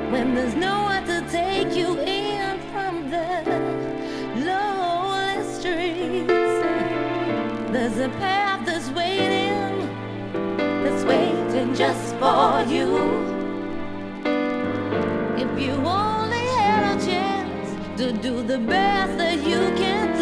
when there's no one to take you in from the lonely streets. There's a path that's waiting just for you. If you only had a chance to do the best that you can